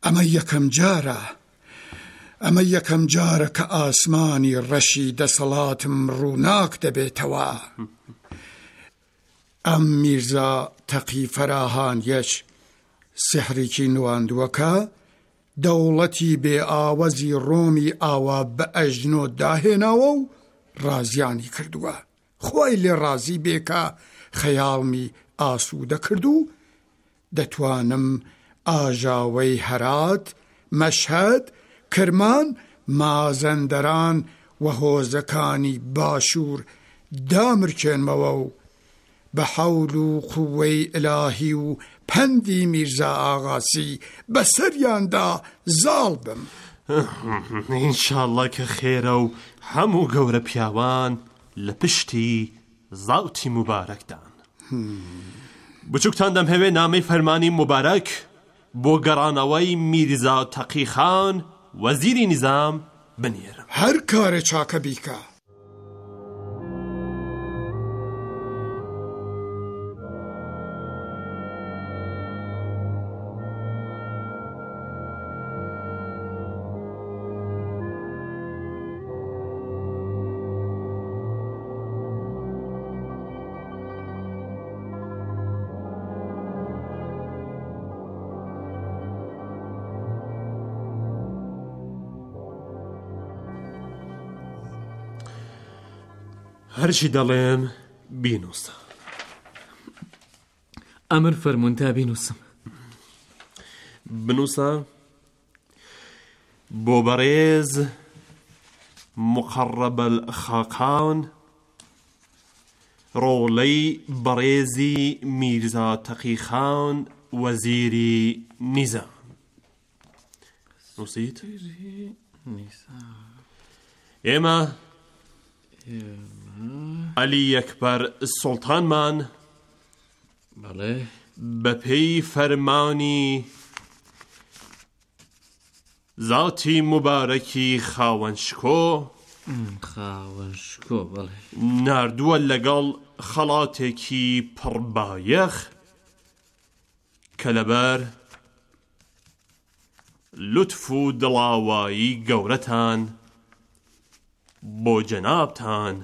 ئەمە یەکەم جارە کە ئاسمانی ڕەشی دەسەڵاتم ڕووناک دەبێتەوە. ئەم میرزا تەقی فەراهانیەش سحرێکی نواندووەکە دەوڵەتی بێئاوەزی ڕۆمی ئاوا بە ئەژنۆ داهێناوە و ڕازیانی کردووە. خۆی لێ ڕازی بێکە خەیاڵمی ئاسوودە کرد و دەتوانم ئاژاوەی هەرات، مەشهەد، کرمان، مازەندەران و هۆزەکانی باشوور دامرکێنمەوە و بە حەول و قووەی ئیلاهی و پەندی میرزا ئاغاسی بەسەریاندا زاڵ بم. ئینشاڵڵا کە خێرە و هەموو گەورە پیاوان لە پشتی زاوتی مبارەکدان. بچووکتان دەمهەوێ نامەی فەرمانی مبارەک بۆ گەڕانەوەی میرزا تەقی خان وەزیری نیزام بنێرم. هەر کارێ چاکە بیکە. هەرچی دەڵێن بینووسە. ئەمر فەرموون تا بینووسم. بنووسە بۆ بەڕێز مقەڕەب الخاقان ڕۆڵەی بەڕێزی میرزا تەقی خان وەزیری نیزام. نووسیت؟ ئێمە عەلی یەکبەر سوڵتانمان بەپێی فەرمانی زاتی مبارەکی خاوەنشکۆ ناردووە لەگەڵ خەڵاتێکی پڕبایەخ کە لەبەر لوتف و دڵاوایی گەورەتان بۆ جەنابتان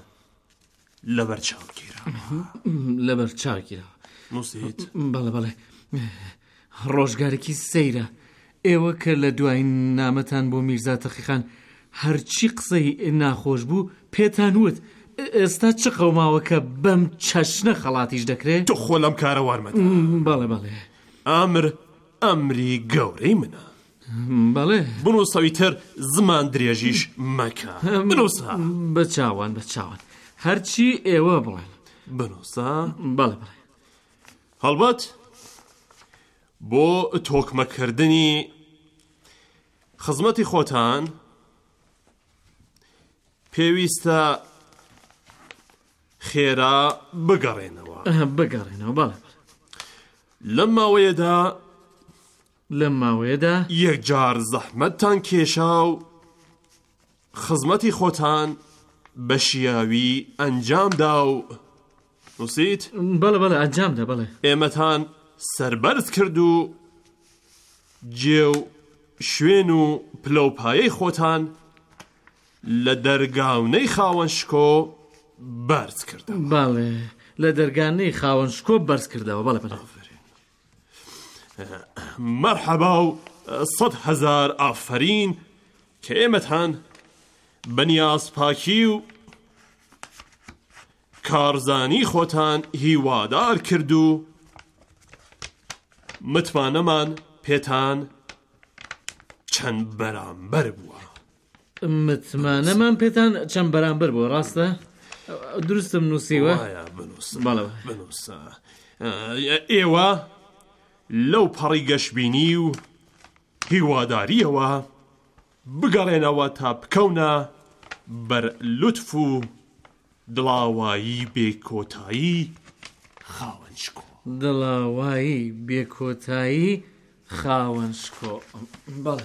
لەبەرچاوگیرە. نووسیت؟ بەڵێ ڕۆژگارێکی سەیرە. ئێوە کە لە دوای نامەتان بۆ میرزا تەقی خان هەرچی قسەی ناخۆش بوو پێتان وت، ئێستا چ قەوماوە کە بەم چەشنە خەڵاتیش دەکرێت؟ تۆ خۆ لەم کارە وارمەدە. بەڵێ ئەمری گەورەی منە. بەڵێ بنووسەوی تر زمان درێژیش مەکە. بنووسە. بە چاوان هەرچی ئێوە بڵێن. بنووسە. بەڵێ هەڵبەت بۆ تۆکمەکردنی خزمەتی خۆتان پێویستە خێرا بگەڕێنەوە. بەڵێ لەم ماوەیەدا یەکجار زەحمەتتان کێشا و خزمەتی خۆتان بە شیاوی ئەنجامدا و نووسیت؟ بەڵێ ئەنجامدا. بەڵێ ئێمەتان سەربەرز کرد و جێ و شوێن و پلەپایەی خۆتان لە دەرگاونەی خاوەنشکۆ بەرز کردەوە. بەڵێ لە دەرگانەی خاوەنشکۆ بەرز کردەوە. بەڵێ مەرحەبا و 100,000 ئافرین کە ئێمەتان بەنیازپاکی و کارزانی خۆتان هیوادار کرد و متمانەمان پێتان چەند بەرامبەر بووە. متمانەمان پێتان چەند بەرامبەر بووە. ڕاستە؟ دروستم نووسیوە؟ بنووسە. ئێوە لەو پەڕی گەشبینی و هیواداریەوە بگەڕێنەوە تا بکەونە بەر لوتف و دڵاوایی بێکۆتایی خاوەنشکۆ. دڵاوایی بێکۆتایی خاوەنشکۆ. بەڵێ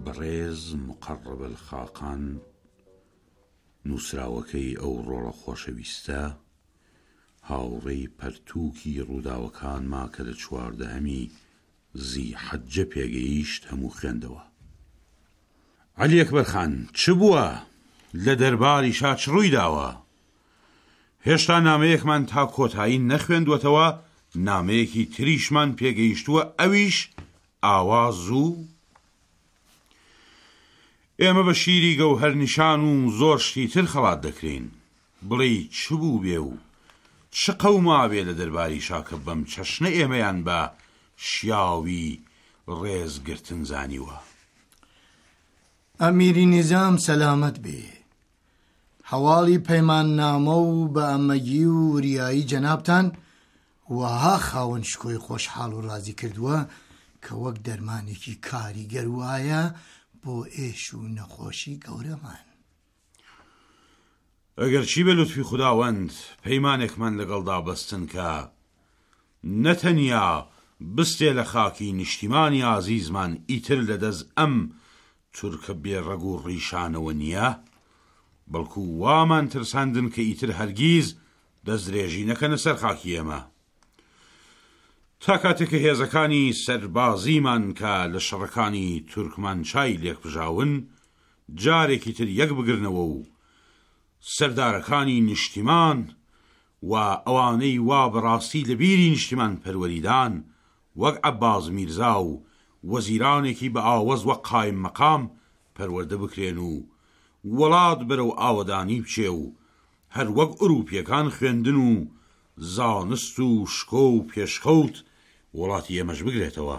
بەڕێز مقەڕەب الخاقان نووسراوەکەی ئەو ڕۆڵە خۆشەویستە هاوڕێی پەرتووکی ڕووداوەکانما کە لە 14 زی حەجە پێگەیشت هەموو خوێندەوە. عەلی ئەکبەر خان چ بووە؟ لە دەرباری شا چ ڕووی داوە؟ هێشتا نامەیەکمان تا کۆتایی نەخوێندوەتەوە، نامەیەکی تریشمان پێگەیشتووە، ئەویش ئاواز و ئێمە بە شیری گەوهەر نیشان و زۆر شتی تر خەڵات دەکرین. بڵێ چ بوو بێ و چ قەوما بێ لە دەرباری شاکە بەم چەشنە ئێمەیان بە شیاوی ڕێزگرتن زانیوە. ئەمیری نیزام سەلامەت بێ. هەواڵی پەیمان نامە و بە ئەمەگی و وریایی جەنابتان وەها خاوەن شکۆی خۆشحاڵ و ڕازی کردووە کە وەک دەرمانێکی کاریگەر وایە بۆ ئێش و نەخۆشی گەورەمان. ئەگەر چی بە لوتفی خوداوەند پەیمانێکمان لەگەڵدا بەستن کە نەتەنیا بستێ لە خاکی نیشتیمانی عزیزمان ئیتر لەدەست ئەم تورکە بێڕەگ و ڕیشانەوە نییە، بەڵکو وامان ترساندن کە ئیتر هەرگیز دەستدرێژی نەکەنە سەر خاکی ئێمە. تا کاتێککە هێزەکانی سەربازیمان کە لە شەڕەکانی تورکمانچای لێکبژاون جارێکی تر یەک بگرنەوە و سەردارەکانی نیشتیمان و ئەوانەی وا بەڕاستی لە بیری نیشتیمان پەروەریدان وەک عەباس میرزا و وەزیرانێکی بە ئاوەز وەک قایم مەقام پەروەردە بکرێن و وڵات بەرەو ئاوەدانی بچێ و هەر وەک ئوروپیەکان خوێندن و زانست و شکۆ و پێشخەوت وڵاتی ئێمەش بگرێتەوە،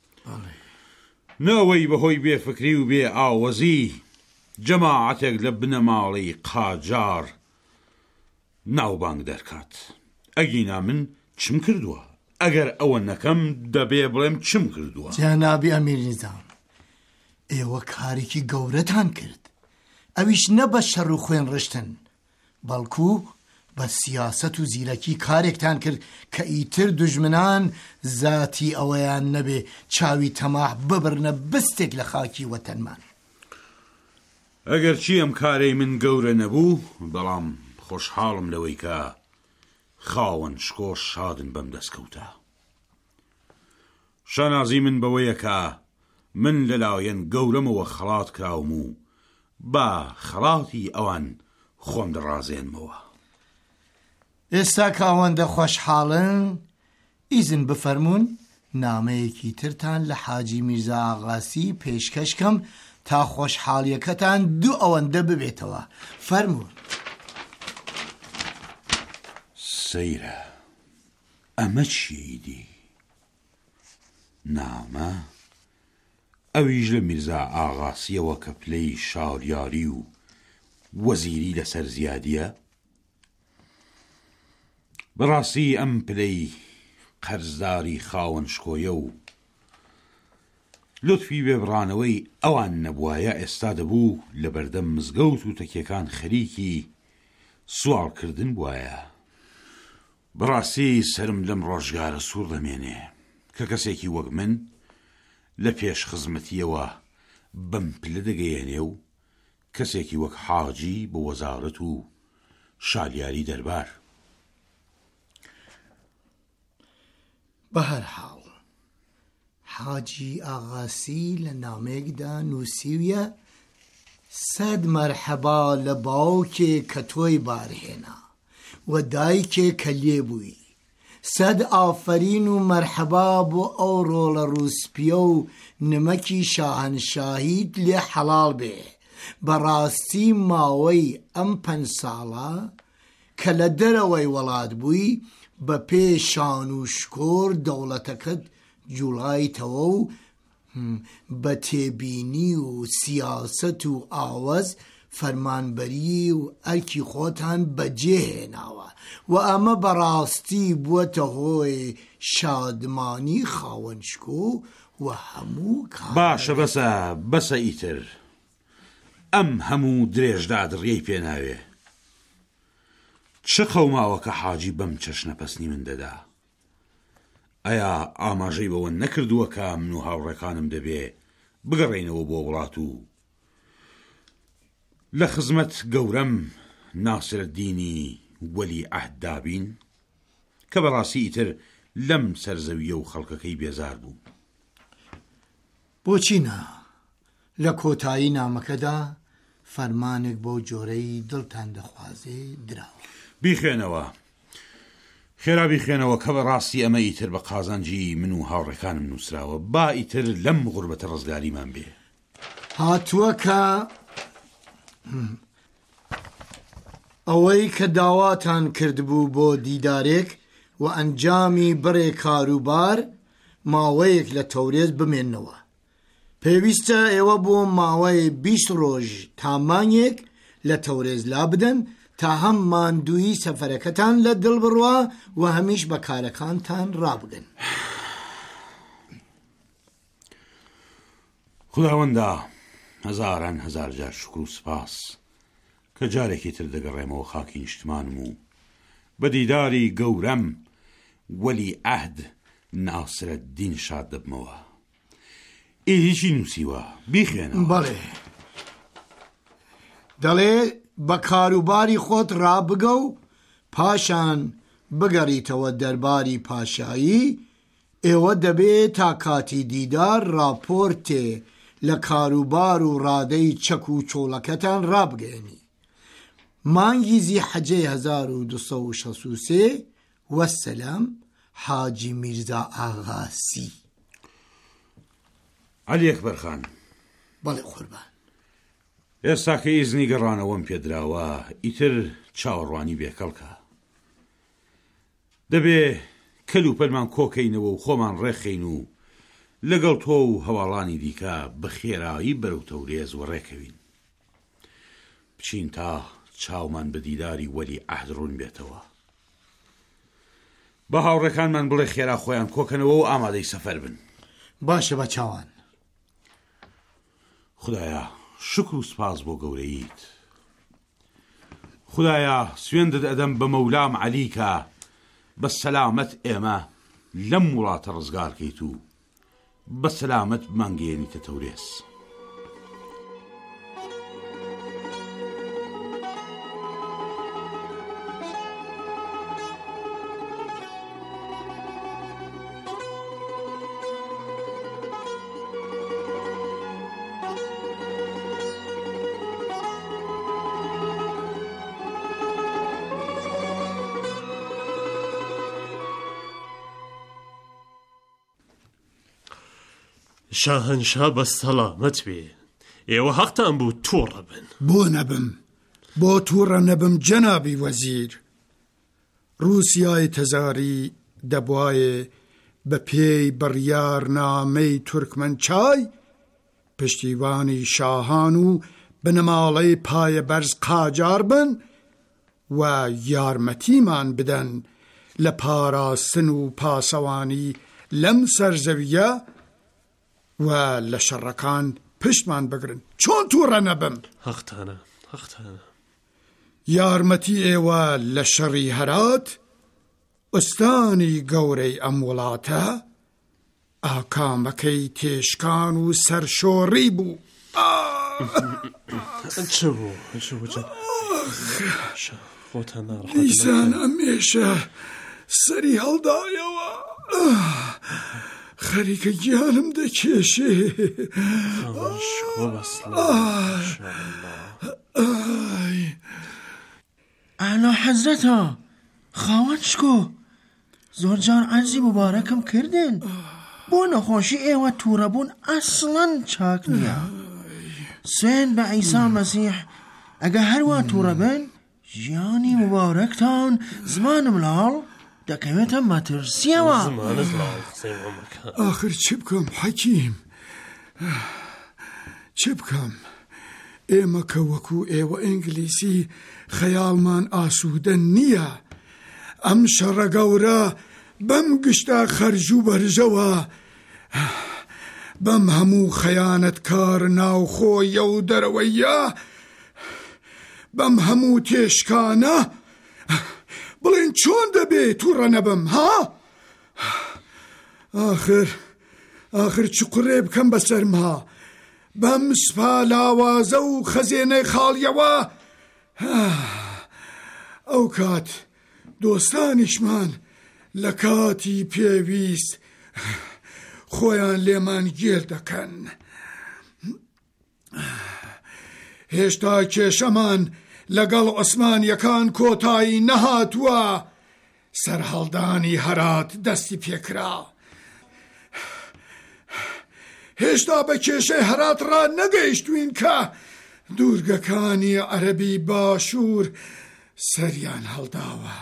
نەوەی بەهۆی بێفکری و بێ ئاوەزی جەماعەتێک لە بنەماڵی قاجار ناوبانگ دەرکات. ئەگینا من چم کردووە؟ ئەگەر ئەوە نەکەم دەبێ بڵێم چم کردووە. جەنابی ئەمیر نیزام، ئێوە کارێکی گەورەتان کرد، ئەویش نە بە شەڕ و خوێن ڕشتن، بەڵکو بە سیاسەت و زیرەکی کارێکتان کرد کە ئیتر دوژمنان زاتی ئەوەیان نەبێ چاوی تەماح ببرنە بستێک لە خاکی وەتەنمان. ئەگەر چی ئەم کارەی من گەورە نەبوو، بەڵام خۆشحاڵم لەوەی کە خاوەن شکۆش شادن بەم دەستکەوتە. شانازی من بەوەیە کە من لەلایەن گەورەمەوە خەڵات کراوم و با خەڵاتی ئەوان خۆم دەڕازێنمەوە. ئێستا کە ئەوەندە خۆشحاڵن ئیزن بفەرمونون نامەیەکی ترتان لە حاجی میرزا ئاغاسی پێشکەشکەم تا خۆشحاڵیەکەتان دوو ئەوەندە ببێتەوە. فەرموون. سەیرە، ئەمە چیدی؟ نامە ئەویش لە میرزا ئاغاسیەوە کە پلەی شاریاری و وەزیری لەسەر زیادیە. بەڕاستی ئەم پلەی قەرزداری خاوەن شکۆیە و لوتفی بێبڕانەوەی ئەوان نەبوایە ئێستا دەبوو لە بەردەم مزگەوت و تەکیەکان خەریکی سوالکردن بوایە. بەڕاستی سرم لەم ڕۆژگارە سوور دەمێنێ کە کەسێکی وەک من لە پێش خزمەتیەوە بەم پلە دەگەیەنێ و کەسێکی وەک حاجی بە وەزارەت و شالیاری دەربار. بە هەر حاڵ حاجی ئاغاسی لە نامەیەکدا نووسیویە 100 مەرحەبا لە باوکێ کە تۆی بارهێنا و دایکێ کە لێبووی، 100 ئافەرین و مەرحەبا بۆ ئەو ڕۆڵە ڕووسپیە و نمەکی شاهنشاهیت لێ حەڵاڵ بێ. بەڕاستی ماوەی ئەم 5 ساڵە کە لە دەرەوەی وڵات بووی بە پێشان و شکۆر دەوڵەتەکەت جوڵایتەوە و بە تێبینی و سیاسەت و ئاوەز فەرمانبەری و ئەرکی خۆتان بەجێهێناوە و ئەمە بەڕاستی بووەتە هۆی شادمانی خاوەنشکۆ و هەموو باشە بەسە ئیتر ئەم هەموو درێژدا دڕیەی پێناوێ. چه قەوماوە کە حاجی بەم چەشنە پەسنی من دەدا؟ ئایا ئاماژەی بەوە نەکردووە کە من و هاوڕێکانم دەبێ بگەڕێنەوە بۆ وڵات و لە خزمەت گەورەم ناسرەدینی وەلی عەهد دابین کە بەڕاستی ئیتر لەم سەرزەویە و خەڵکەکەی بێزار بوو. بۆچی نا لە کۆتایی نامەکەدا فەرمانێک بۆ جۆرەی دڵتان دەخوازێ دراوە؟ بیخێنەوە، خێرا بیخێنەوە کە بەڕاستی ئەمە ئیتر بە قازانجی من و هاوڕێکانم نووسراوە، با ئیتر لەم غوربەتە ڕزگاریمان بێ. هاتووە کە ئەوەی کە داواتان کردبوو بۆ دیدارێک و ئەنجامی بڕێ کاروبار ماوەیەک لە تەورێز بمێننەوە. پێویستە ئێوە بۆ ماوەی 20 ڕۆژ تا مانگێک لە تەورێز لا بدەن تا هەم ماندووی سەفەرەکەتان لە دڵ بڕوا و هەمیش بە کارەکانتان ڕابگەن. خداوەندا هەزاران هەزار جار شکر و سپاس کە جارێکی تر دەگەڕێمەوە خاکی نیشتمانم و بە دیداری گەورەم وەلی عەهد ناسرەدین شاد دەبمەوە. ئیدیچی نووسیوە بیخێنەوە. بەڵێ دەڵێ بە کاروباری خۆت ڕابگە و پاشان بگەڕیتەوە دەرباری پاشایی. ئێوە دەبێت تا کاتی دیدار راپۆرتێ لە کاروبار و ڕادەی چەک و چۆڵەکەتان ڕابگەێنی. مانگی زیحەجەی 1263 وەسەلام حاجی میرزا ئاغاسی. عەلی ئەکبەر خان. بەڵێ قوربان. ئێستا کە ئیزنی گەڕانەوەم پێدراوە ئیتر چاوەڕوانی بێکەڵکە. دەبێ کەل و پەلمان کۆکەینەوە و خۆمان ڕێخین و لەگەڵ تۆ و هەواڵانی دیکە بە خێرایی بەرەو تەورێز و ڕێکەوین. بچین تا چاومان بە دیداری وەلی عەهد ڕوون بێتەوە. بە هاوڕێکانمان بڵێ خێرا خۆیان کۆکەنەوە و ئامادەی سەفەر بن. باشە بە چاوان. خدایە شکر و سپاس بۆ گەورەیت. خدایە سوێندت ئەدەم بە مەولام عەلی کە بە سەلامەت ئێمە لەم وڵاتە ڕزگارکەیت و بە سەلامەت بمانگەێنیتە تەورێز. شاهنشا بە سەلامەت بێ، ئێوە حەقتان بوو تووڕە بن. بۆ نەبم، بۆ تووڕە نەبم جەنابی وەزیر. رووسیای تەزاری دەبوایە بە پێی بڕیارنامەی تورکمەنچای پشتیوانی شاهان و بنەماڵەی پایە بەرز قاجار بن و یارمەتیمان بدەن لە پاراستن و پاسەوانی لەم سەرزەویە و لە شەڕەکان پشتمان بگرن. چۆن تووڕە نەبم؟ حەقتانە، حەقتانە. یارمەتی ئێوە لە شەڕی هەرات ئوستانی گەورەی ئەم وڵاتە ئاکامەکەی تێشکان و سەرشۆڕی بوو. چ بوو؟ خۆتان ناڕەحەت دیسان ئەمێشە سەری هەڵدایەوە، خەریکە گیانم دەکێشێ. ئالا حەزرەتە خاوەن شکۆ زۆر جار عەرزی مبارەکەم کردن بۆ نەخۆشی ئێوە تووڕەبوون ئەسڵەن چاک نییە. سوێن بە عیسا مەسیح ئەگە هەروە تووڕەبن ژیانی مبارەکتان زمانم لاڵ دەکەوێتە مەترسیەوە. ئاخر چ بکەم حەکیم، چ بکەم؟ ئێمە کە وەکو ئێوە ئینگلیسی خەیاڵمان ئاسوودە نییە. ئەم شەڕە گەورە بەم گشتا خەرج و بەرژەوە بەم هەموو خەیانەتکار ناوخۆیە و دەرەوەیە بەم هەموو تێشکانە بڵێن چۆن دەبێت تووڕە نەبم ها؟ ئاخر چ قوڕێ بکەم بەسەرمها بەم سوپا لاوازە و خەزێنەی خاڵیەوە ئەو کات دۆستانیشمان لە کاتی پێویست خۆیان لێمان گێر دەکەن. هێشتا کێشەمان لەگەڵ عوسمانیەکان کۆتایی نەهاتووە. سەرهەڵدانی هەرات دەستی پێکرا. هێشتا بە کێشەی هەرات ڕا نەگەیشتوین کە دوورگەکانی عەرەبی باشوور سەریان هەڵداوە.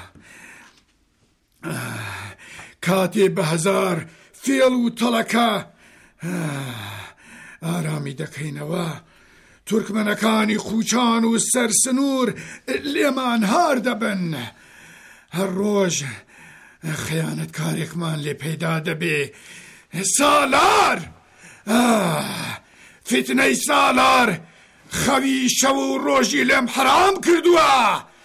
کاتێ بە هەزار فێڵ و تەڵەکە ئارامی دەکەینەوە، تورکمەنەکانی خوچان و سەرسنوور لێمان هار دەبن. هەر ڕۆژ خەیانەتکارێکمان لێ پەیدا دەبێ. سالار! فتنەی سالار خەوی شەو و ڕۆژی لێم حرام کردووە.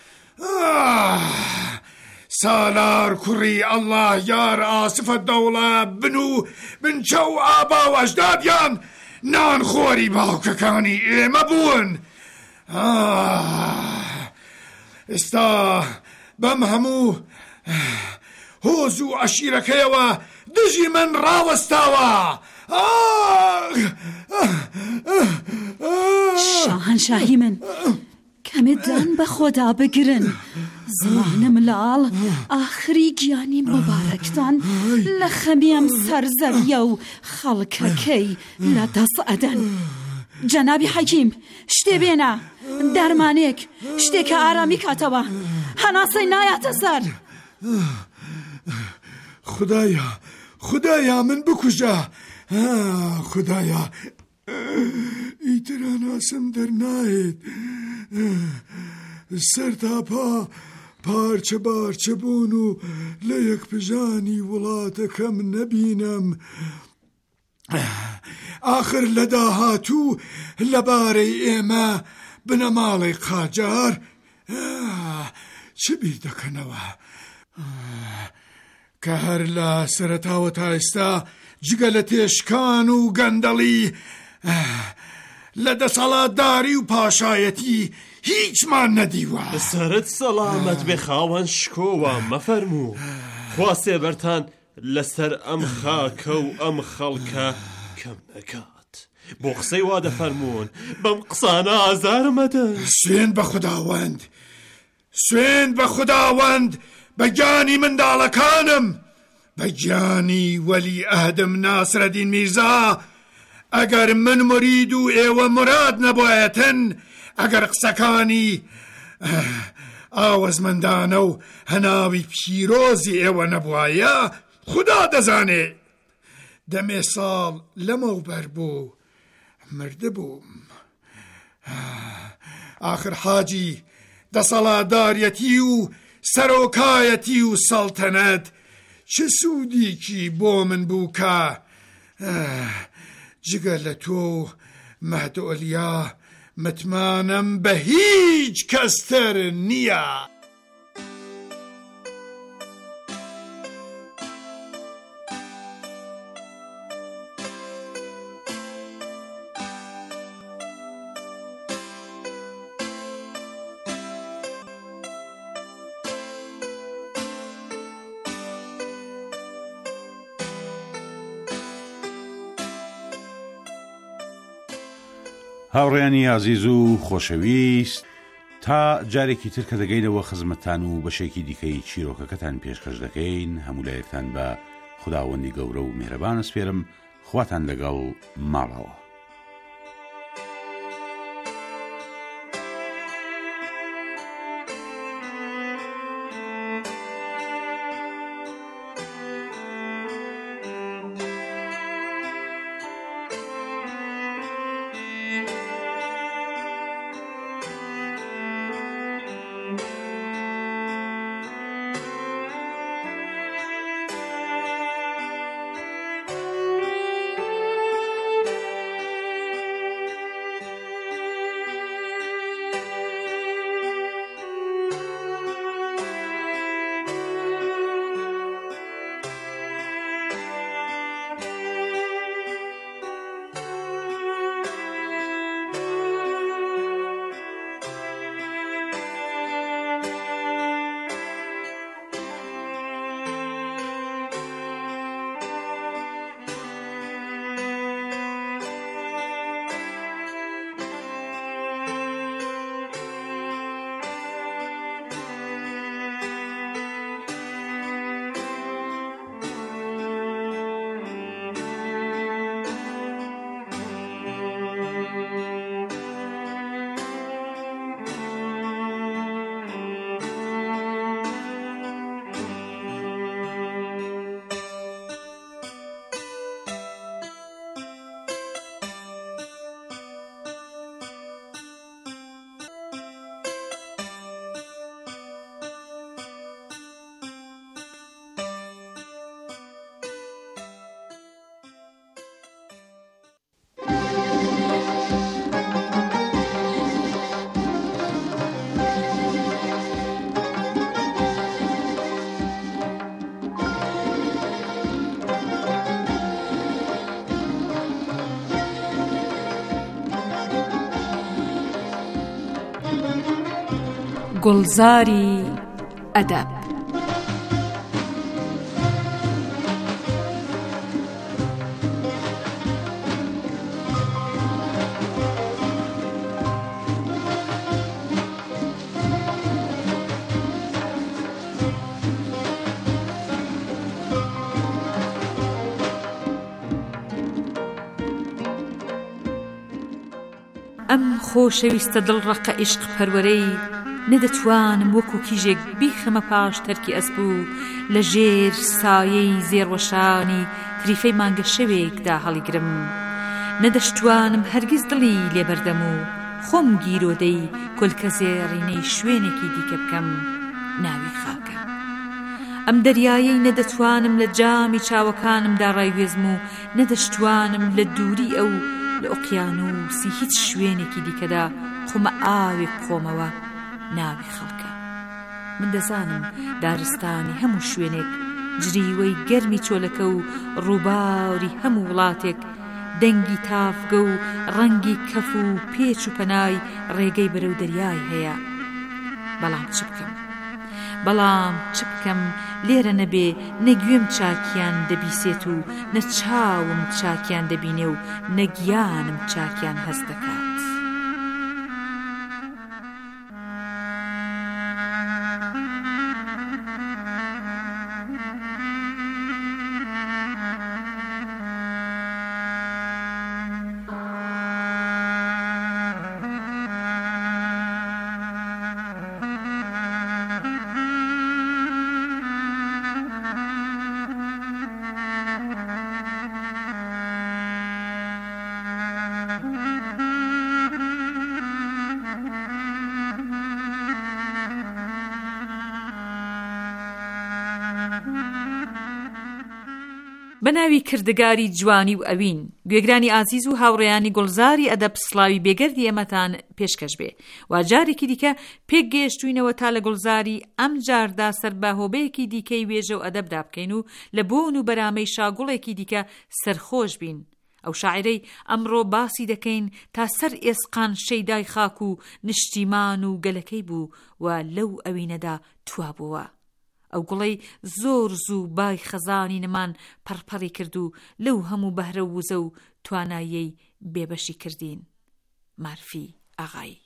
سالار کوڕی ئەڵڵاه یار ئاسفە دەوڵە بن و بنچە و ئابا و ئەژدادیان نانخۆری باوکەکانی ئێمە بوون. ئێستا بەم هەموو هۆز و عەشیرەکەیەوە دژی من ڕاوەستاوە. شاهنشاهی من کەمێدان بە خۆدا بگرن. زمانە ملاڵ ئاخری گیانی مبارەکتان لە خەمیم سەرزەویە و خەڵکەکەی لە دەست ئەدەن. جەنابی حەکیم شتێ بێنە، دەرمانێک شتێکە ئارامی کاتەوە، هەناسەی نایاتە سەر. خدایا من بکوژە. خدایا ئیتر هەناسم دەرنایێت. سەر تاپا پارچە بارچە بوون و لە یەکپژانی وڵاتەکەم نەبینم. آخر لە داهاتوو لەبارەی ئێمە بنە ماڵی قاجار چ بیر دەکەنەوە کە هەر لە سەرەتاوە تا ئێستا جگە لە تێشکان و گەندەڵی لە دەسەڵاتداری و پاشایەتی هیچمان نەدیوە. سەرت سەلامەت بێ خاوەن شکۆوە مەفەرموو. خوا سێبەرتان لەسەر ئەم خاکە و ئەم خەڵکە کەم نەکات. بۆ قسەی وا دەفەرموون بەم قسانە ئازارم مەدەن. سوێن بە خوداوەند، سوێن بە خوداوەند، بە گیانی منداڵەکانم، بە گیانی وەلی ئەهدم ناسرەدین میرزا. ئەگەر من مرید و ئێوە مراد نەبوایەتن، ئەگەر قسەکانی ئاوەزمەندانە و هەناوی پیرۆزی ئێوە نەبوایە، خدا دەزانێ دەمێ ساڵ لەمەوبەر بوو مرده بووم. آخر حاجی دەسەڵاتداریەتی و سەرۆکایەتی و سەڵتەنەت چه سوودێکی بۆ من بوو کە جگە لە تۆ مەهدۆلیا متمانم بە هیچ کەستر نییە. هاوڕێیانی عزیز و خۆشەویست، تا جارێکی تر کە دەگەینەوە خزمەتتان و بەشێکی دیکەی چیرۆکەکەتان پێشکەش دەکەین، هەموو لایەکتان بە خوداوەندی گەورە و میهرەبان ئەسپێرم. خواتان لەگەڵ ماڵەوە. گوڵزاری ئەدەب. ئەم خۆشەویستە دڵڕەقە عیشق پەروەرەی نەدەتوانم وەکو کیژێک بیخەمە پاش تەرکی ئەسبوو لە ژێر سایەی زێڕوەشانی تریفەی مانگە شەوێکدا هەڵیگرم. نەدەشتوانم هەرگیز دڵی لێبەردەم و خۆم گیرۆدەی کولکە زێڕینەی شوێنێکی دیکە بکەم ناوی خاکە. ئەم دەریایەی نەدەتوانم لە جامی چاوەکانمدا ڕایوێزم و نەدەشتوانم لە دووری ئەو لە ئۆقیانوسی هیچ شوێنێکی دیکەدا قومە ئاوێک بخۆمەوە ناوی خەڵکە. من دەزانم دارستانی هەموو شوێنێک جریوەی گەرمی چۆلەکە و ڕووباوری هەموو وڵاتێک دەنگی تافگە و ڕەنگی کەف و پێچ و پەنای ڕێگەی بەرەو دەریای هەیە. بەڵام چ بکەم لێرە نەبێ نەگوێم چاکیان دەبیسێت و نەچاوم چاکیان دەبینێ و نەگیانم چاکیان هەست دەکات. بەناوی کردگاری جوانی و ئەوین گوێگرانی ئازیز و هاوڕێیانی گوڵزاری ئەدەب سڵاوی بێگەردی ئێمەتان پێشکەش بێ و جارێکی دیکە پێک گەیشتوینەوە تا لە گوڵزاری ئەم جاردا سەرباهۆبەیەکی دیکەی وێژە و ئەدەبدا بکەین و لە بۆن و بەرامەی شاگوڵێکی دیکە سەرخۆش بین. ئەو شاعرەی ئەمڕۆ باسی دەکەین تا سەر ئێسقان شەیدای خاک و نشتیمان و گەلەکەی بوو و لەو ئەوینەدا توابووە. ئەو گوڵەی زۆر زوو بای خەزانی نەمان پەڕپەڕی کرد و لەو هەموو بەهرە وزە و تواناییەی بێبەشی کردین. مارفی ئاغایی.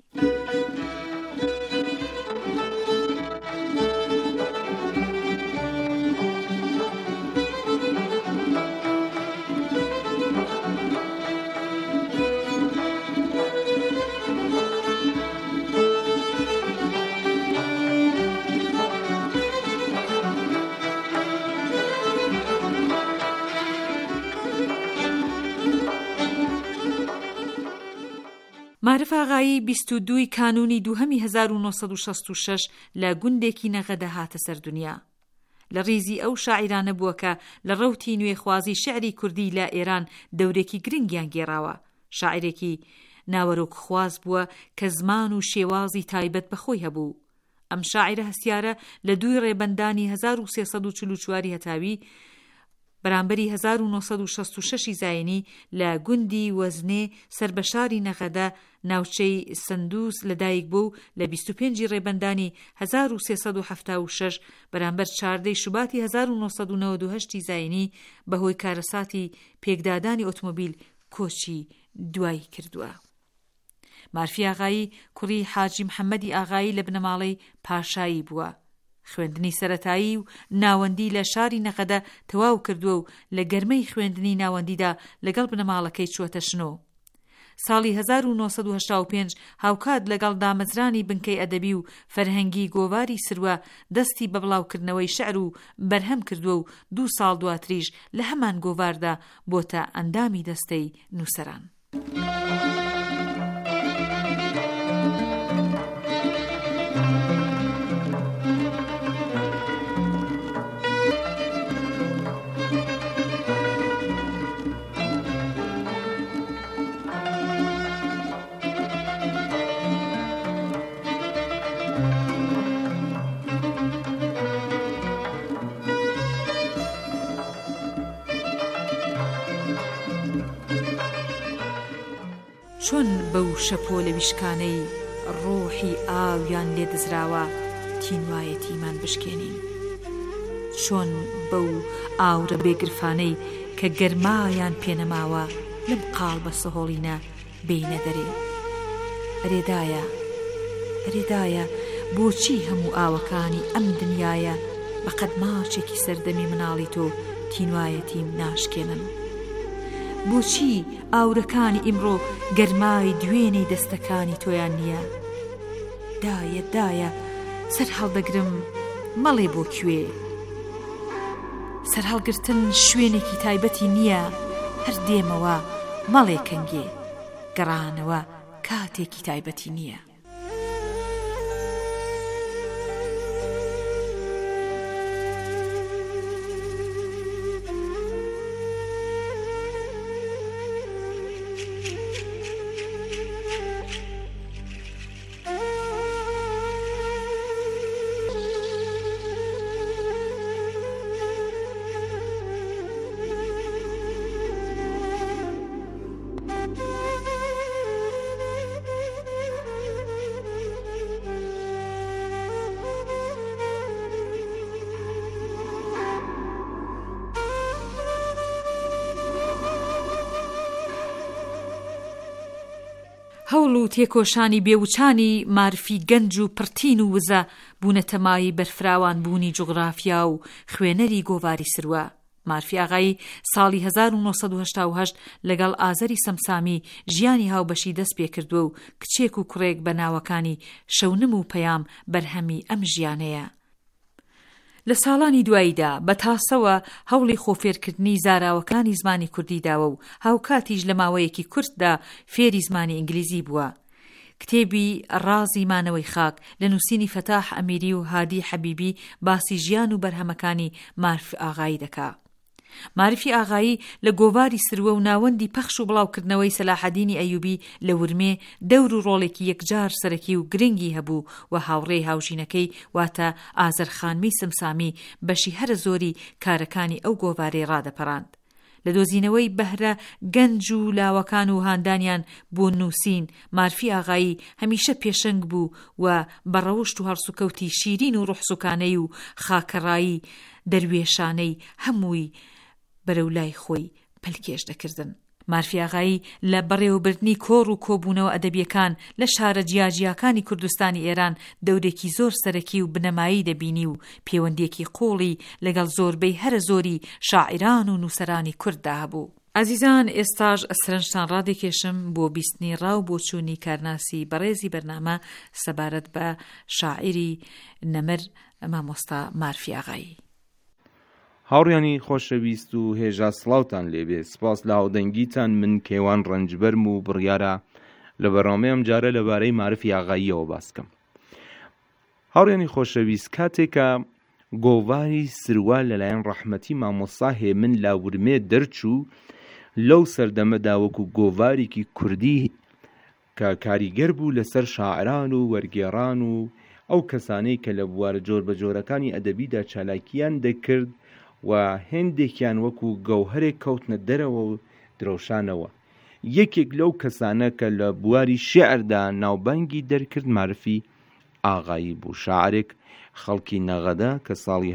معرف ئاغایی 22 کانونی دووهەمی 1966 لە گوندێکی نەغەدە هاتە سەر دنیا. لە ڕیزی ئەو شاعیرانە بووە کە لە ڕەوتی نوێخوازی شعری کوردی لە ئێران دەورێکی گرنگیان گێڕاوە. شاعرێکی ناوەرۆک خواز بووە کە زمان و شێوازی تایبەت بەخۆی هەبوو. ئەم شاعرە هەستیارە لە دووی ڕێبەندانی 1344 هەتاوی بەرامبەری 1966 زاینی لە گوندی وەزنێ سربەشاری نەغەدە ناوچەی سندوس لەدایک بوو لە 25 ڕێبەندانی 1376 بەرامبەر 14 شوباتی 1998 زاینی بەهۆی کارەساتی پێکدادانی ئۆتۆمۆبیل کۆچی دوایی کردووە. مارفی ئاغایی کوڕی حاجی محەممەدی ئاغایی لە بنەماڵەی پاشایی بووە. خوێندنی سەرەتایی و ناوەندی لە شاری نەغەدە تەواو کردووە و لە گەرمەی خوێندنی ناوەندیدا لەگەڵ بنەماڵەکەی چووەتە شنۆ. ساڵی 1985 هاوکات لەگەڵ دامەزرانی بنکەی ئەدەبی و فەرهەنگی گۆواری سروە دەستی بە بڵاوکردنەوەی شعر و بەرهەم کردووە و 2 ساڵ دواتریش لە هەمان گۆواردا بۆتە ئەندامی دەستەی نووسەران. چۆن بەو شەپۆ لە ویشکانەی ڕۆحی ئاویان لێدەزراوە تینوایەتیمان بشکێنین، چۆن بەو ئاورە بێگرفانەی کە گەرمایان پێنەماوە لەم قاڵ بە سەهۆڵینە بینە دەرێ. ئەرێدایە بۆچی هەموو ئاوەکانی ئەم دنیایە بەقەد ماچێکی سەردەمی مناڵی تۆ تینوایەتیم ناشکێنن؟ بۆچی ئاورەکانی ئیمڕۆ گەرمای دوێنەی دەستەکانی تۆیان نییە؟ دایە سەر هەڵدەگرم مەڵێ بۆ کوێ؟ سەرهەڵگرتن شوێنێکی تایبەتی نییە، هەر دێمەوە مەڵێ کەنگێ، گەڕانەوە کاتێکی تایبەتی نییە. هەوڵ و تێکۆشانی بێوچانی مارفی گەنج و پرتین و وزە بوونەتەمایی بەرفراوان بوونی جوغرافیا و خوێنەری گۆڤاری سروە. مارفی ئاغایی ساڵی 1970 لەگەڵ ئازەری سەمسامی ژیانی هاوبەشی دەست پێ کردووە و کچێک و کوڕێک بە ناوەکانی شەونم و پەیام بەرهەمی ئەم ژیانەیە. لە ساڵانی دواییدا بە تاسەوە هەوڵی خۆفێرکردنی زاراوەکانی زمانی کوردی داوە و هاوکاتیش لە ماوەیەکی کورتدا فێری زمانی ئینگلیزی بووە. کتێبی ڕازی مانەوەی خاک لە نووسینی فەتاح ئەمیری و هادی حەبیبی باسی ژیان و بەرهەمەکانی مارف ئاغایی دەکا. مارفی ئاغایی لە گۆڤاری سروە و ناوەندی پەخش و بڵاوکردنەوەی سەلاحەدینی ئەیوبی لە ورمێ دەور و ڕۆڵێکی یەکجار سەرەکی و گرنگی هەبوو و هاوڕێی هاوژینەکەی واتە ئازەرخانمی سمسامی بەشی هەرە زۆری کارەکانی ئەو گۆڤارەی ڕادەپەڕاند. لە دۆزینەوەی بەهرە گەنج و لاوەکان و هاندانیان بۆ نووسین مارفی ئاغایی هەمیشە پێشەنگ بوو و بەڕەوشت و هەرسوکەوتی شیرین و ڕوحسوکانەی و خاکەڕایی دەروێشانەی هەمووی بەرەولای خۆی پەلکێش دەکردن. مارفی ئاغایی لە بەڕێوەبردنی کۆڕ و کۆبوونەوە ئەدەبیەکان لە شارە جیاجیاکانی کوردستانی ئێران دەورێکی زۆر سەرەکی و بنەمایی دەبینی و پەیوەندیەکی قوڵی لەگەڵ زۆربەی هەرە زۆری شاعران و نووسەرانی کورددا هەبوو. ئازیزان، ئێستاش سەرنجتان ڕادێکێشم بۆ بیستنی ڕاو بۆ چوونی کارناسی بەڕێزی بەرنامە سەبارەت بە شاعری نەمر مامۆستا مارفی ئاغایی. هاوڕیانی خۆشەویست و هێژا سڵاوتان لێبێ. سپاس لە هاودەنگیتان. من کێوان ڕەنجبەرم و بڕیارە لە بەڕامەیەم جارە لەبارەی مارفی ئاغاییەوە باسکەم. هاوڕیانی خۆشەویست، کاتێکە گۆڤاری سروە لەلایەن ڕەحمەتی مامۆستا هێمن لا ورمێ دەرچوو، لەو سەردەمەدا وەکو گۆڤارێکی کوردی کە کاریگەر بوو لەسەر شاعران و وەرگێڕان و ئەو کەسانەی کە لە بوارە جۆر بە جۆرەکانی ئەدەبیدا چالاکیان دەکرد و هێندێکیان وەکو گەوهرێک کەوتنە دەرەوە و درەوشانەوە. یەکێک لەو کەسانە کە لە بواری شێعردا ناوبانگی دەرکرد مارفی ئاغایی بوو، شاعرێک خەڵکی نەغەدا کە ساڵی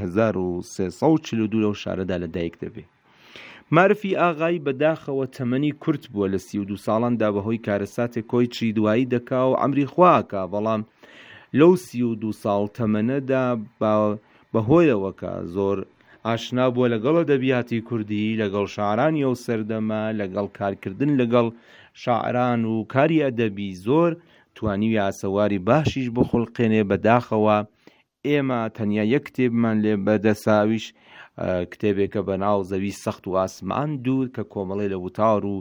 1342 لەو شارەدا لەدایک دەبێت. مارفی ئاغایی بەداخەوە تەمەنی کورت بووە، لە 32 ساڵاندا بەهۆی کارەساتێک کۆیچی دوایی دەکا و ئەمری خواکە، بەڵام لەو 32 ساڵ تەمەنەدا بەهۆیەوە کە زۆر ئاشنا بووە لەگەڵ ئەدەبیاتی کوردی، لەگەڵ شاعرانی ئەو سەردەمە، لەگەڵ کارکردن لەگەڵ شاعران و کاری ئەدەبی زۆر توانی یاسەواری باشیش بۆ خوڵقێنێ. بەداخەوە ئێمە تەنیا یەک کتێبمان لێ بەدەساویش، کتێبێکە بە ناو زەوی سەخت و ئاسمان دوور کە کۆمەڵی لە وتار و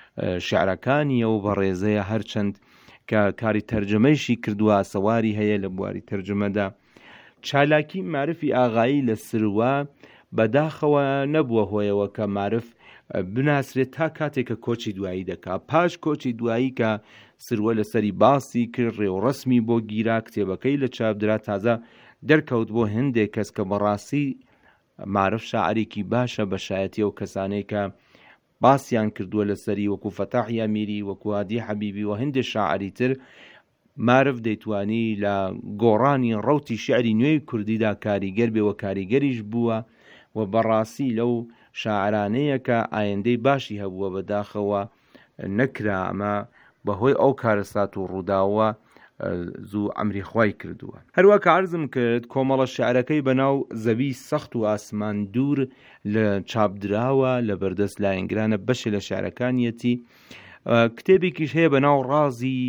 شعرەکانی ئەو بەڕێزەیە، هەرچەند کە کاری تەرجەمەیشی کردووە، سەواری هەیە لە بواری تەرجەمەدا. چالاکی مارفی ئاغایی لە سروە بەداخەوە نەبووە هۆیەوە کە مارف بناسرێت تا کاتێکە کۆچی دوایی دەکا. پاش کۆچی دوایی کە سروە لەسەری باسی کرد، ڕێوڕسمی بۆ گیرا، کتێبەکەی لە چاپدرا، تازە دەرکەوت بۆ هەندێک کەس کە بەڕاستی مارف شاعرێکی باشە بە شایەتی ئەو کەسانەی کە باسییان کردووە لەسەری، وەکو فەتاح ئەمیری، وەکو هادی حەبیبی و هەندێک شاعری تر. مارف دەیتوانی لە گۆڕانی ڕەوتی شعری نوێی کوردیدا کاریگەر بێ و کاریگەریش بووە و بەڕاستی لەو شاعرانەیە کە ئایندەی باشی هەبووە بەداخەوە نەکرا ئەمە بەهۆی ئەو کارەسات و ڕووداوە زوو ئەمری خوای کردووە. هەروە کە عەرزم کرد کۆمەڵە شعرەکەی بەناو زەوی سەخت و ئاسمان دوور لە چاپدراوە لە بەردەست لایەنگرانە بەشێ لە شعرەکانیەتی. کتێبێکیش هەیە بەناو ڕازی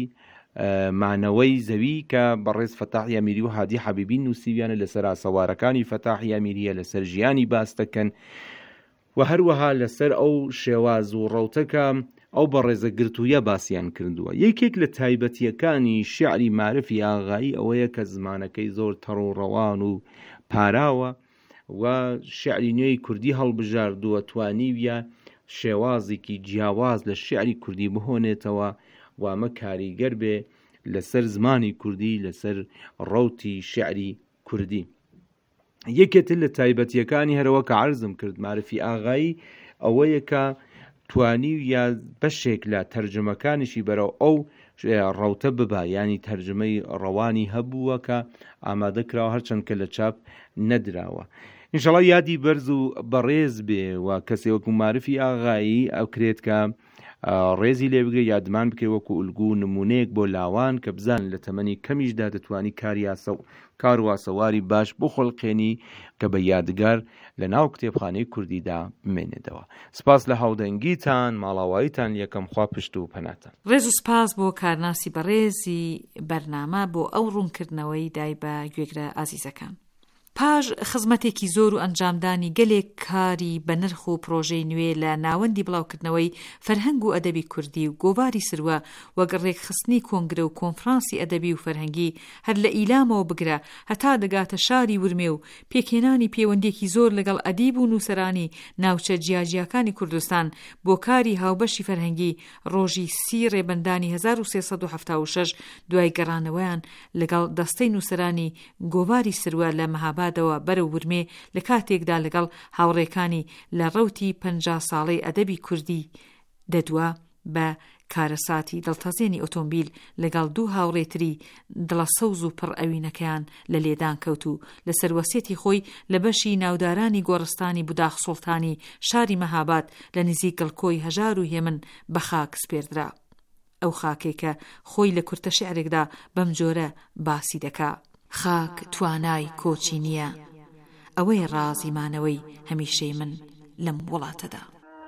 مانەوەی زەوی کە بەڕێز فەتاحی ئەمیری و هادی حەبیبی نووسیویانە لەسەر ئاسەوارەکانی فەتاحی ئەمیریە لەسەر ژیانی باس دەکەن و هەروەها لەسەر ئەو شێواز و ڕەوتەکە ئەو بەڕێزە گرتوویە باسییان کردووە. یەکێک لە تایبەتیەکانی شیعری مارفی ئاغایی ئەوەیە کە زمانەکەی زۆر تەڕوڕەوان و پاراوە و شیعری نوێی کوردی هەڵبژاردووە توانیویە شێوازێکی جیاواز لە شیعری کوردی بهۆنێتەوە و ئەمە کاریگەر بێ لەسەر زمانی کوردی لەسەر ڕەوتی شیعری کوردی. یەکێتر لە تایبەتیەکانی هەرەوە کە عەرزم کرد مارفی ئاغایی ئەوەیە کە توانیو یا بەشێک لە تەرجمەکانیشی بەرەو ئەو ڕەوتە ببا، ینی تەرجمەی ڕەوانی هەبووە کە ئامادەکراوە هەرچەند کە لە چاپ نەدراوە. ئینشەڵا یادی بەرز و بەڕێز بێ و کەسێ وەکو مارفی ئاغایی ئەو کرێت کە ڕێزی لێ بگرێ یادمان بکرێ وەکو ئولگو نمونەیەک بۆ لاوان کە بزان لە تەمەنی کەمیشدا دەتوانی کار واسەواری باش بۆ خۆڵقێنی کە بە یادگار لە ناو کتێبخانەی کوردیدا بمێنێتەوە. سپاس لە هاودەنگیتان، ماڵاواییتان یەکەم خوا پشت و پەناتان. ڕێز و سپاس بۆ کارناسی بەڕێزی بەرنامە بۆ ئەو ڕوونکردنەوەی دای بە گوێگرە ئازیزەکان. پاش خزمەتێکی زۆر و ئەنجامدانی گەلێک کاری بە نرخ و پرۆژەی نوێ لە ناوەندی بڵاوکردنەوەی فەرهەنگ و ئەدەبی کوردی و گۆڤاری سروە وەک ڕێکخستنی کۆنگرە و کۆنفرانسی ئەدەبی و فەرهەنگی هەر لە ئیلامەوە بگرە هەتا دەگاتە شاری ورمێ و پێکهێنانی پەیوەندێکی زۆر لەگەڵ ئەدیب و نووسەرانی ناوچە جیاجیاکانی کوردستان بۆ کاری هاوبەشی فەرهەنگی ڕۆژی 30 ڕێبەندانی 1376 دوای گەڕانەوەیان لەگەڵ دەستەی نووسەرانی گۆڤاری سروە لە مەهابادەوە بەرە ورمێ لە کاتێکدا لەگەڵ هاوڕێکانی لە ڕەوتی 50 ساڵەی ئەدەبی کوردی دەدووە بە کارەساتی دڵتەزێنی ئۆتۆمبیل لەگەڵ دوو هاوڕێتری دڵە سەوز و پڕ ئەوینەکەیان لە لێدان کەوت و لە سەروەسێتی خۆی لە بەشی ناودارانی گۆڕستانی بوداخ سوڵتانی شاری مەهاباد لە نزیک گڵکۆی هەژار و هێمن بە خاک سپێردرا. ئەو خاکێکە خۆی لە کورتە شێعرێکدا بەم جۆرە باسی دەکا. خاک توانای کۆچی نییە، ئەوەی ڕازیمانەوەی هەمیشەی من لەم وڵاتەدا.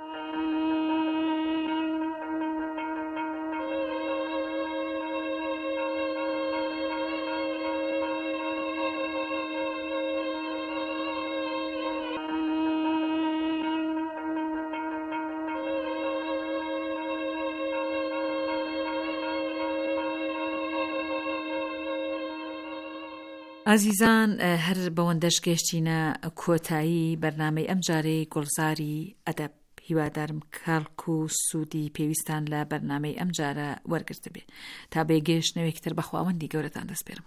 ئازیزان هەر بەوەندەش گەشتینە کۆتایی بەرنامەی ئەم جارەی گوڵزاری ئەدەب. هیوادارم کاڵک و سوودی پێویستان لە بەرنامەی ئەم جارە وەرگرت بێ. تا بێگەشتنەوەیەکتر بە خواوەندی گەورەتان دەسپێرم.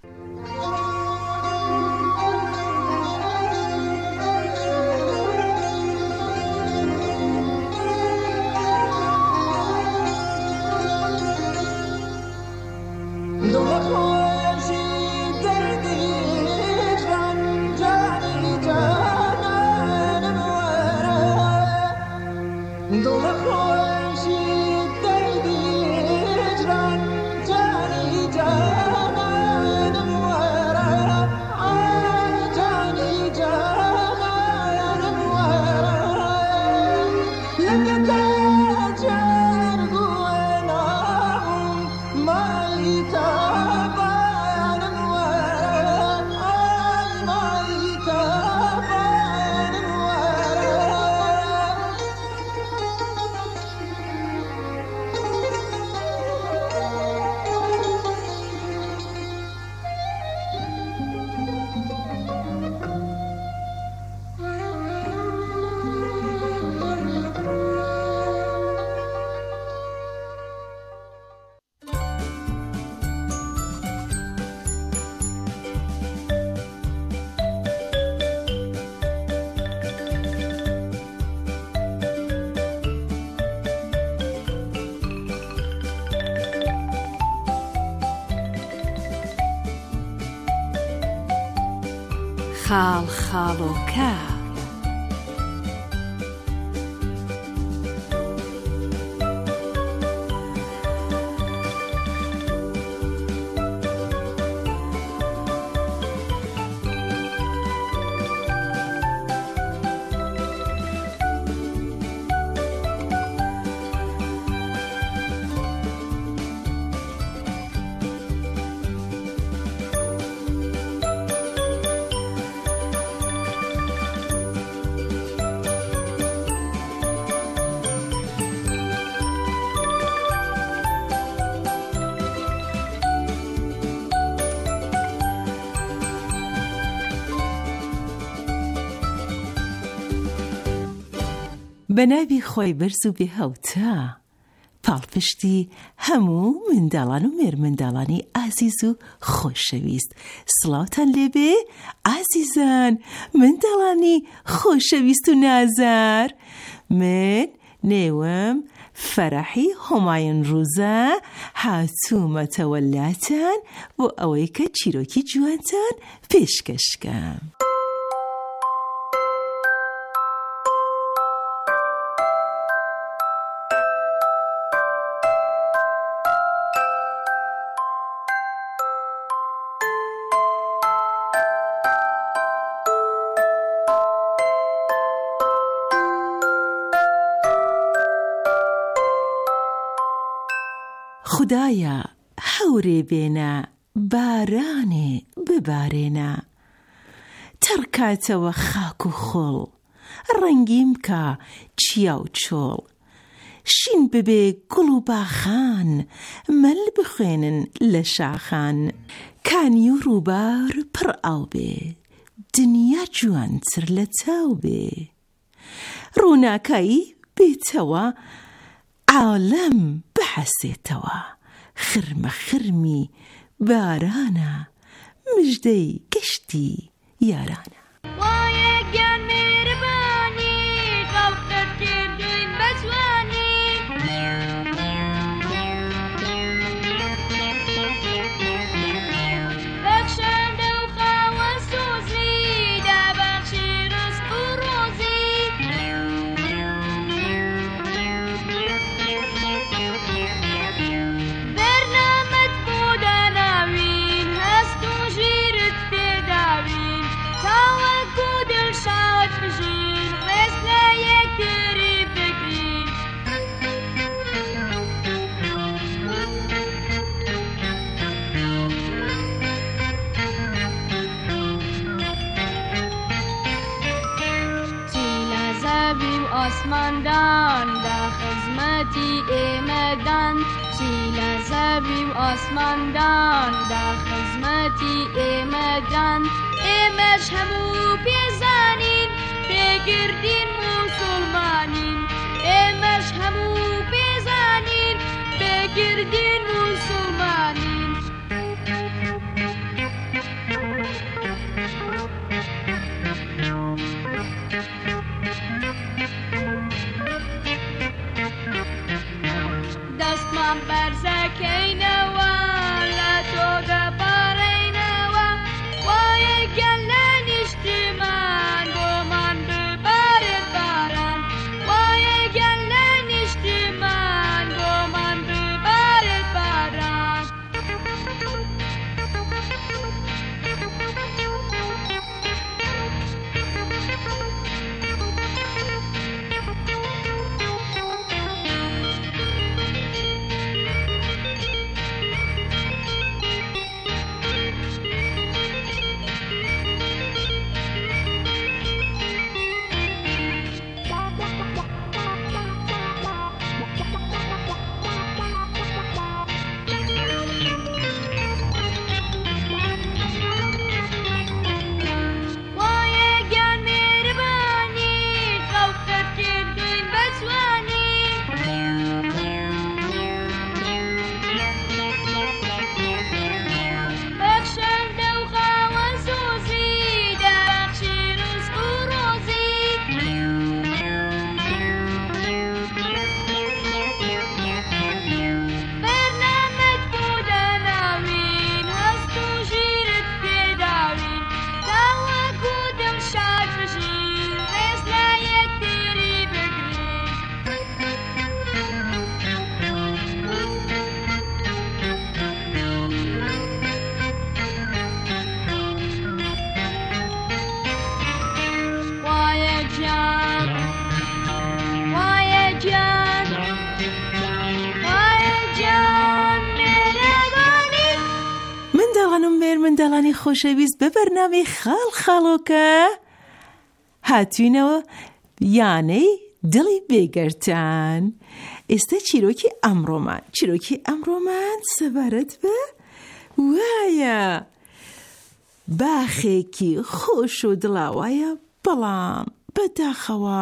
خاڵ خاڵۆکە. بەناوی خۆی بەرز و بێهەوتە پاڵپشتی هەموو منداڵان و مێرمنداڵانی ئازیز و خۆشەویست، سڵاوتان لێبێ ئازیزان، منداڵانی خۆشەویست و نازار. من نێوم فەرەحی هۆمایون ڕووزە هاتوومەتەوە لاتان بۆ ئەوەی کە چیرۆکی جوانتان پێشکەشکەم. خدایە هەورێ بێنە بارانێ ببارێنە، تەڕکاتەوە خاک و خۆڵ، ڕەنگیم کە چیا و چۆڵ، شین ببێ گوڵ و باخان، مەل بخوێنن لە شاخان، کانی و ڕووبار پڕ ئاو بێ، دنیا جوانتر لە تاو بێ، ڕووناکایی بێتەوە عالەم بحەسێتەوە، خرمە خرمی بارانە، مژدەی گەشتی یارانە. ئاسماندان دا خزمەتی ئێمەدان، چی لە زەوی و ئاسماندان دا خزمەتی ئێمەدان، ئێمەش هەموو پێزانین پێگردین موسڵمانین، ئێمەش هەموو پێزانین پێگردین موسڵمانین. دەستمان بەرزەکەینەوە لە تۆ دەپارڕینەوە، وایە گەل لە نیشتمان بۆمان ببارێت باران، وایە گەل لە نیشتمان بۆمان ببارێت باران. خۆشەویست بە بەرنامەی خاڵخاڵۆکە هاتوینەوە یانەی دڵی بێگەرتان. ئێستا چیرۆکی ئەمڕۆمان سەبارەت بە وایە باخێکی خۆش و دڵاوایە، بەڵام بەداخەوە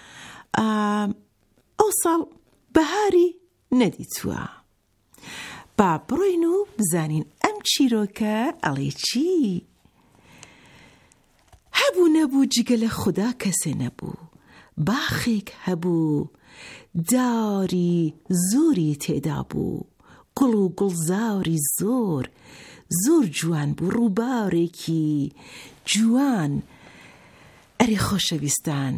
ئەو ساڵ بەهاری نەدیتووە. با بڕۆین و بزانین ئەم چیرۆکە ئەڵێ چی. هەبوو نەبوو جگە لە خوددا کەسێ نەبوو، باخێک هەبوو داری زۆری تێدا بوو، گوڵ و گوڵزاری زۆر جوان بوو، ڕووبارێکی جوان. ئەرێ خۆشەویستان،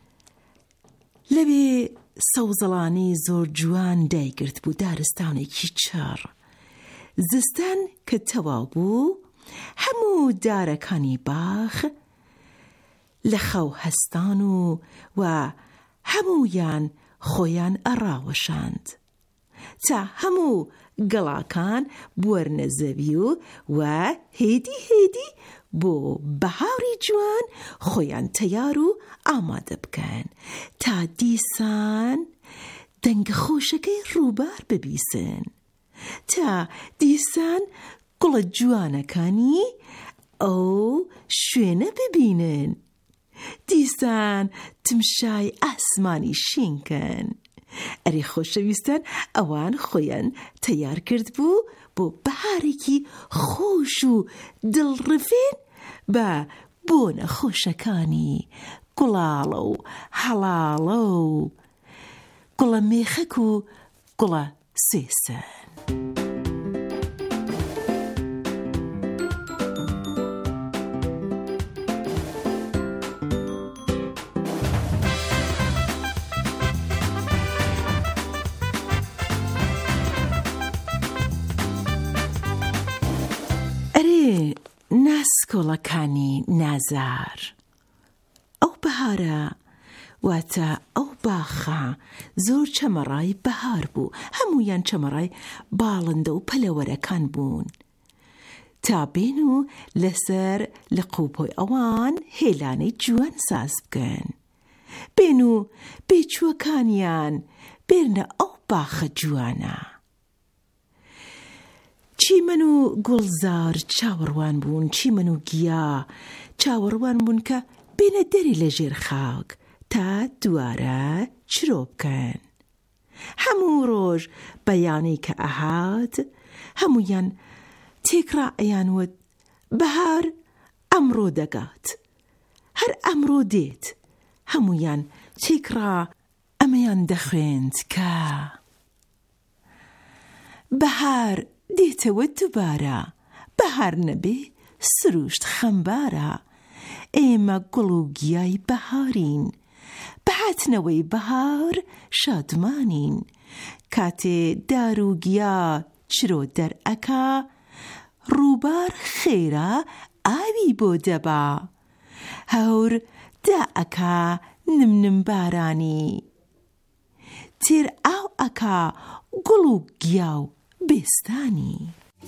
لەبێ سەوزەڵانی زۆر جوان دایگرت بوو، دارستانێکی چار. زستان کە تەواو بوو، هەموو دارەکانی باخ لە خەو هەستان و هەموویان خۆیان ئەڕاوەشاند تا هەموو گەڵاکان بوەرنە زەوی و هێدی بۆ بەهاری جوان خۆیان تەیار و ئامادە بکەن تا دیسان دەنگە خۆشەکەی ڕووبار ببیسن، تا دیسان گوڵە جوانەکانی ئەو شوێنە ببینن، دیسان تمشای ئاسمانی شینکەن. ئەرێ خۆشەویستان، ئەوان خۆیان تەیار کرد بوو بۆ بەهارێکی خۆش و دڵڕفێن بە بۆنە خۆشەکانی گوڵاڵە و هەڵاڵە و گوڵە مێخەک و گوڵە سێسن. ناسکۆڵەکانی نازار ئەو بەهارە، واتە ئەو باخە زۆر چەمەڕای بەهار بوو، هەموویان چەمەڕای باڵندە و پەلەوەرەکان بوون تا بێن و لەسەر لە قوپۆی ئەوان هێلانەی جوان ساز بکەن، بێن و بێچووەکانیان بێرنە ئەو باخە جوانە. چیمەن و گوڵزار چاوەڕوان بوون، چیمەن و گیا چاوەڕوان بوون کە بێنە دەری لە ژێر خاک تا دوارە چرۆ بکەن. هەموو ڕۆژ بەیانەی کە ئەهات، هەمویان تێکرا ئەیانوت بەهار ئەمڕۆ دەگات، هەر ئەمڕۆ دێت. هەمویان تێکرا ئەمەیان دەخوێند کە بەهار دێتەوە دووبارە، بەهار نەبێ سروشت خەمبارە، ئێمە گوڵ و گیای بەهارین، بەهاتنەوەی بەهار شادمانین، کاتێ دار و گیا چرۆ دەرئەکا، ڕووبار خێرا ئاوی بۆ دەبا، هەور دائەکا نمنم بارانی، تێر ئاو ئەکا گوڵ و گیا و بێستانی.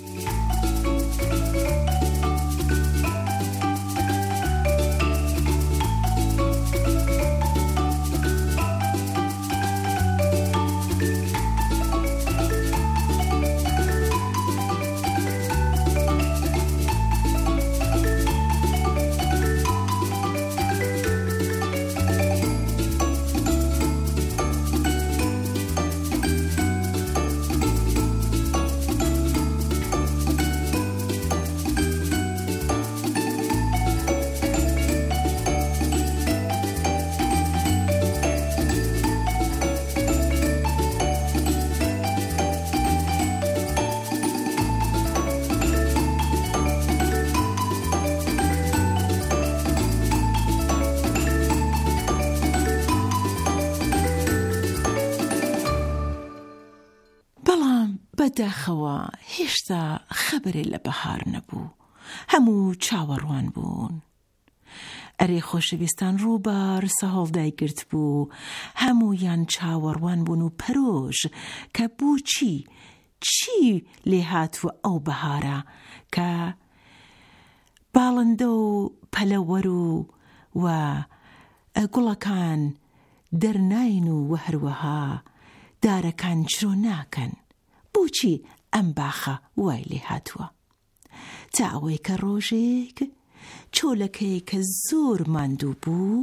بەداخەوە هێشتا خەبەرێ لە بەهار نەبوو، هەموو چاوەڕوان بوون. ئەرێ خۆشەویستان، ڕووبار سەهۆڵدای گرت بوو، هەموویان چاوەڕوان بوون و پەرۆژ کە بوو چی لێ هاتووە ئەو بەهارە کە باڵندە و پەلەوەر و گوڵەکان دەرناین و هەروەها دارەکان چرۆ ناکەن. بۆچی ئەم باخە وای لێ هاتووە؟ تا ئەوەی کە ڕۆژێک چۆلەکەی کە زۆر ماندوو بوو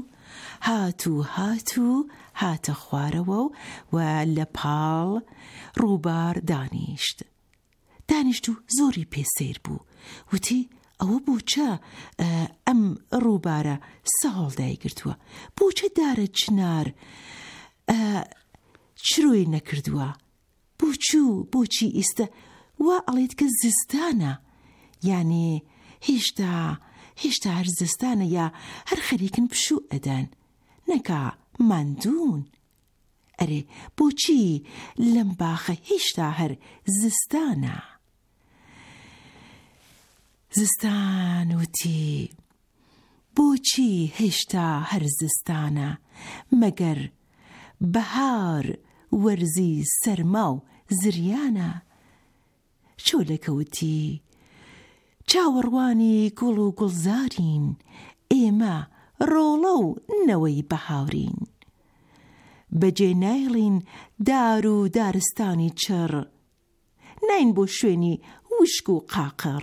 هاتە خوارەوە و لە پاڵ ڕووبار دانیشت و زۆری پێسیر بوو. وتی ئەوە بۆچە ئەم ڕووبارە ساڵ دایگرتووە؟ بۆچە دارە چنار چرۆی نەکردووە؟ بۆچی ئیستە وا ئەڵێت کە زستانە؟ یعنی هێشتا هەر زستانە یا هەر خەریکن پشوو ئەدەن نەکا ماندوون؟ ئەرێ بۆچی لەم باخە هێشتا هەر زستانە؟ زستان وتی بۆچی هێشتا هەر زستانە مەگەر بەهار وەرزی سەرما و زریانە؟ چۆلەکە وتی چاوەڕوانی گوڵ و گوڵزارین، ئێمە ڕۆڵە و نەوەی بەهاورین. بەجێ نایڵین دار و دارستانی چڕ، ناین بۆ شوێنی وشک و قاقڕ.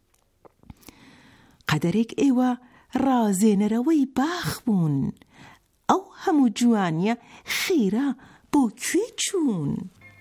قەدەرێک ئێوە ڕازێنەرەوەی باخ بوون، ئەو هەموو جوانیە خێرا بۆ کوێ چوون؟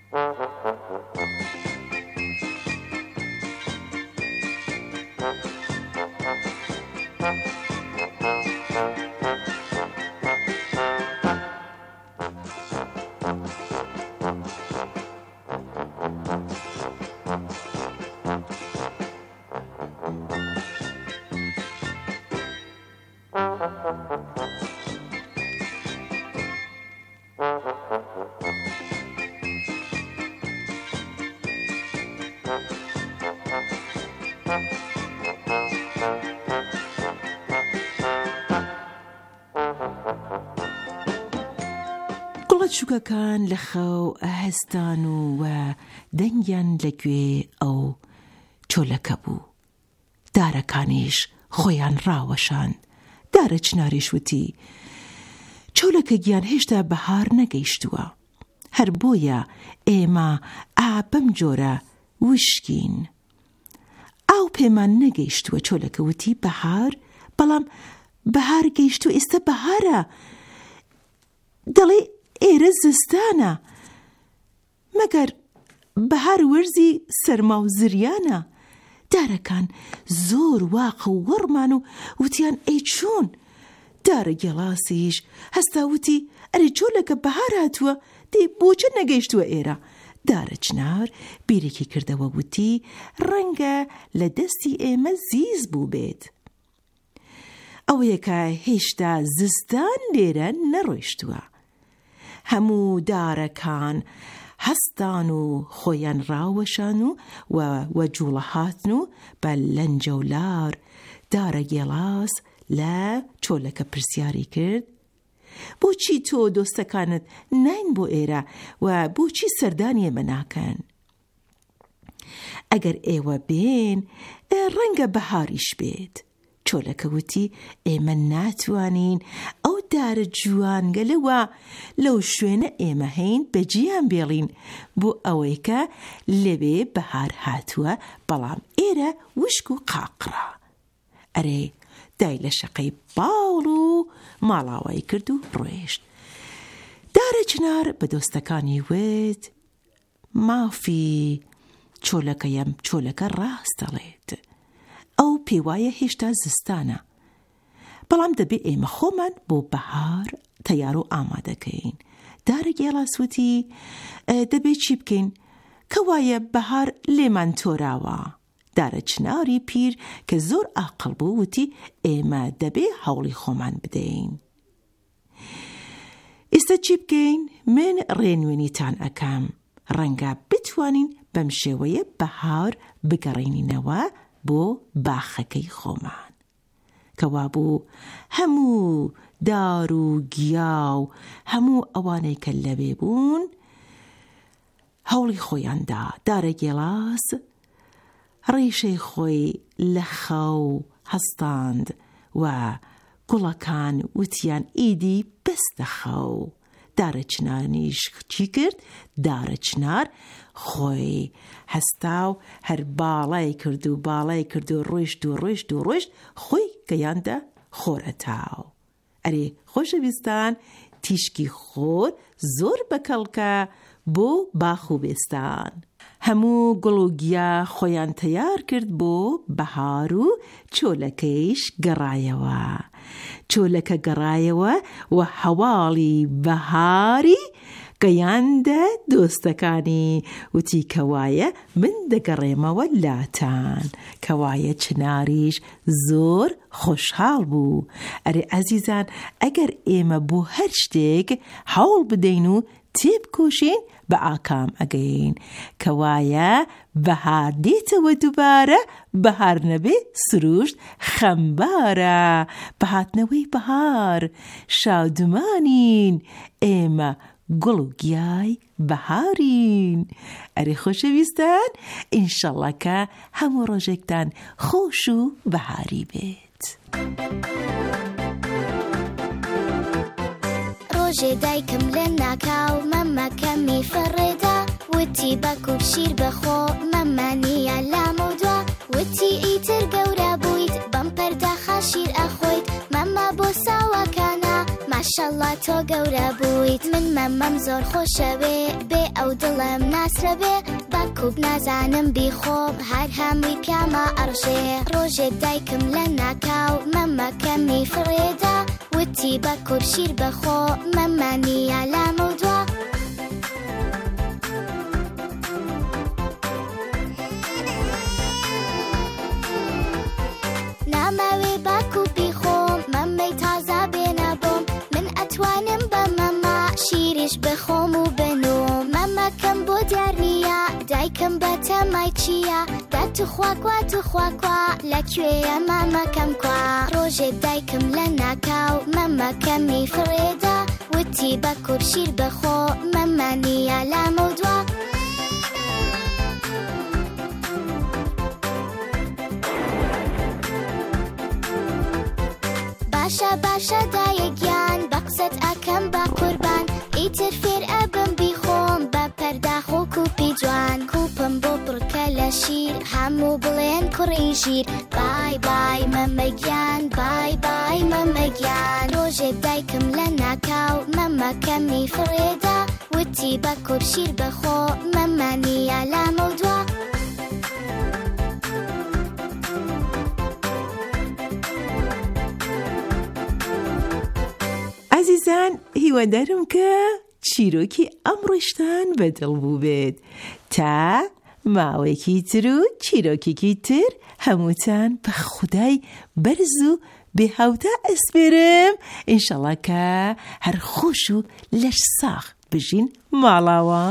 چووکەکان لە خەو هەستان و دەنگیان لەگوێ ئەو چۆلەکە بوو. دارەکانیش خۆیان ڕاوەشان. دارە چناریش وتی چۆلەکە گیان هێشتا بەهار نەگەیشتووە، هەر بۆیە ئێمە بەم جۆرە وشکین. ئاو پێمان نەگەیشتووە. چۆلەکە وتی بەهار؟ بەڵام بەهار گەیشتووە، ئێستا بەهارە. دەڵێ ئێرە زستانە، مەگەر بەهار وەرزی سەرما و زریانە. دارەکان زۆر واقع و وەڕمان و وتیان ئەی چۆن؟ دارە گێڵاسیش هەستا وتی ئەرێ چۆلەکە بەهار هاتووە، دەی بۆچە نەگەیشتووە ئێرە؟ دارە چنار بیرێکی کردەوە وتی ڕەنگە لە دەستی ئێمە زیز بوو بێت. ئەوەیە کە هێشتا زستان لێرە نەڕۆیشتووە. هەموو دارەکان هەستان و خۆیان ڕاوەشان و جوڵە هاتن و بە لەنجەولار دارە گێڵاس لە چۆلەکە پرسیاری کرد بۆچی تۆ دۆستەکانت ناین بۆ ئێرە و بۆچی سەردانی ئێمە ناکەن؟ ئەگەر ئێوە بێن ڕەنگە بەهاریش بێت. چۆلەکە وتی ئێمە ناتوانین ئەو دارە جوانگەلەوە لەو شوێنە ئێمە هەین بەجیان بێڵین بۆ ئەوەی کە لەوێ بەهار هاتووە، بەڵام ئێرە وشک و قاقڕە. ئەرێ دای لە شەقەی باوڵ و ماڵاوایی کرد و ڕۆیشت. دارە چنار بە دۆستەکانی وت مافی چۆلەکەیم چۆلەکە ڕاست دەڵێت، ئەو پێوایە هێشتا زستانە، بەڵام دەبێ ئێمە خۆمان بۆ بەهار تەیار و ئامادەکەین. دارە گێڵاسوتی دەبێ چی بکەین کە وایە بەهار لێمان تۆراوە. دارە چناری پیر کە زۆر عاقڵ بوو وتی ئێمە دەبێ هەوڵی خۆمان بدەین. ئێستا چی بکەین؟ من ڕێنوێنیتان ئەکەم، ڕەنگە بتوانین بەم شێوەیە بەهار بگەڕێنینەوە بۆ باخەکەی خۆمان. کەوا بوو هەموو دار و گیا و هەموو ئەوانەی کە لەوێ بوون هەوڵی خۆیاندا. دارە گێڵاس ڕیشەی خۆی لە خەو هەستاند و گوڵەکان وتیان ئیدی بەستەخەو. دارە چنارنیش چی کرد؟ دارە چنار خۆی هەستا و هەر باڵای کرد و باڵای کرد و ڕۆیشت و ڕۆیشت و ڕۆیشت خۆی گەیاندە خۆرەتاو. ئەرێ خۆشەویستان، تیشکی خۆر زۆر بەکەڵکە بۆ باخ و بێستان. هەموو گوڵ و گیا خۆیان تەیار کرد بۆ بەهار و چۆلەکەیش گەڕایەوە. چۆلەکە گەڕایەوە و هەواڵی بەهاری گەیاندە دۆستەکانی، وتی کەوایە من دەگەڕێمەوە لاتان. کەوایە چناریش زۆر خۆشحاڵ بوو. ئەرێ ئەزیزان، ئەگەر ئێمە بۆ هەر شتێک هەوڵ بدەین و تێبکۆشین بە ئاکام ئەگەین. کەوایە بەهار دێتەوە دووبارە، بەهار نەبێ سروشت خەمبارە. بەهاتنەوەی بەهار شادومانین، ئێمە گوڵ و گیای بەهارین. ئەرێ خۆشەویستان، ئینشەڵڵا کە هەموو ڕۆژێکتان خۆش و بەهاری بێت. ڕۆژێ دایکم لە ناکاو مەمەکەمی فڕێدا، وتی بەکو شیر بەخۆ مەمانیە لامەودوە، وتی ئیتر گەورە بوویت بەم پەرداخە شیر ئەخۆیت، مەمە بۆ ساواکانە ماشەڵڵا تۆ گەورە بوویت. من مەمەم زۆر خۆشەوێ بێ ئەو دڵم ناسرە بێ، بەکوب نازانم بیخۆم هەر هەمووی پیامە ئەڕژێ. ڕۆژێک دایکم لە ناکاو مەمەکەمی فڕێدا، وتی بەکوب شیر بەخۆ مەمانیە لامەودوە، نامەوێ بەکوبی خۆم مەمەی تازە بێنە بۆم، من ئەتوانم بە مەمە شیریش بخۆم و بنوم. مەمەکەم بۆ دیار نییە دایکم بە تەمای چییە، دەتوخواکوا توخواکوا لەکوێیە مەمەکەم کوا. ڕۆژێک دایکم لە ناکاو مەمەکەمی فڕێدا، وتی بەکوب شیر بەخۆ مەمانیە لامەودوە، باشە باشە دایەگیان بە قسەت ئەکەم بە قوربان، ئیتر فێر ئەبم بیخۆم بە پەرداخ و کوپی جوان. کوپم بۆ بڕکە لە شیر هەموو بڵێن کوڕی ژیر، بای بای مەمەگیان بای بای مەمەگیان. ڕۆژێک دایکم لە ناکاو مەمەکەمی فڕێدا، وتی بەکوب شیر بەخۆ مەمانیە لامەودوە، عزیزان، هیوادارم کە چیرۆکی ئەمڕۆشتان بەدڵ بوو بێت. تا ماوەیەکی تر و چیرۆکێکی تر هەمووتان بە خودای بەرز و بێهاوتا ئەسپێرم. ئینشەڵڵا کە هەر خۆش و لەش ساغ بژین ماڵاوە.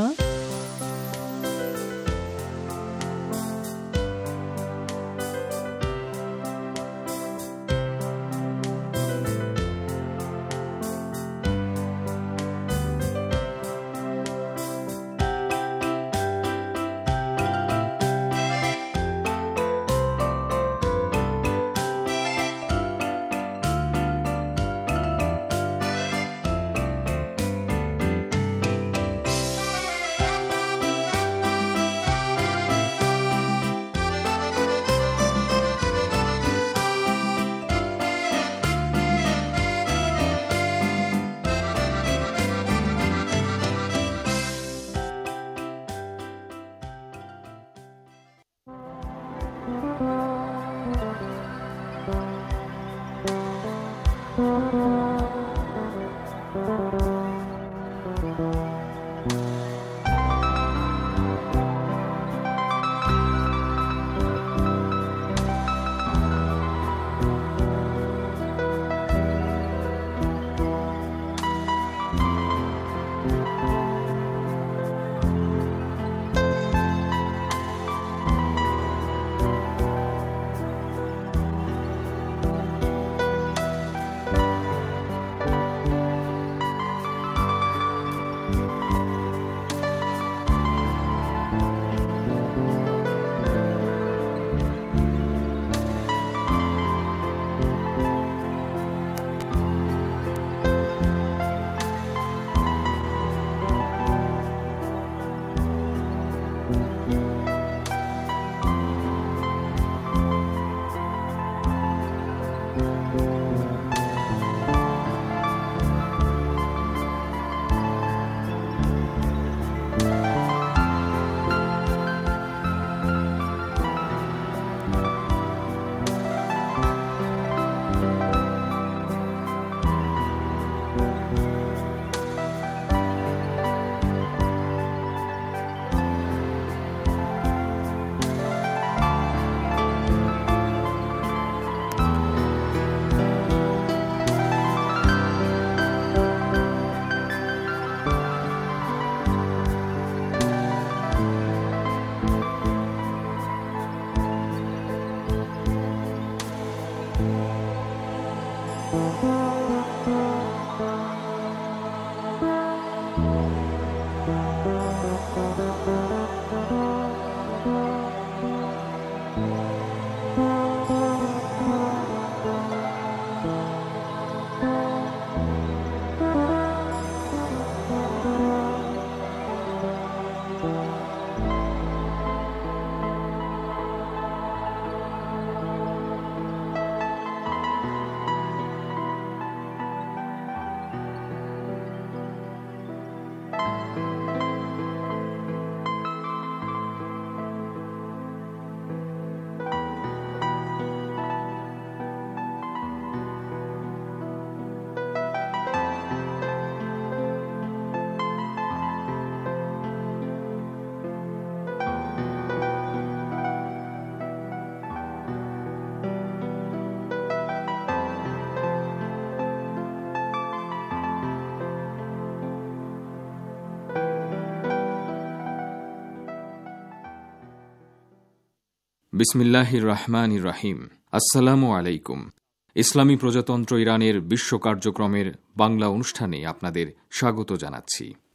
বিসমিল্লাহির রহমানির রহিম। আসসালামু আলাইকুম। ইসলামী প্রজাতন্ত্র ইরানের বিশ্ব কার্যক্রমের বাংলা অনুষ্ঠানে আপনাদের স্বাগত জানাচ্ছি।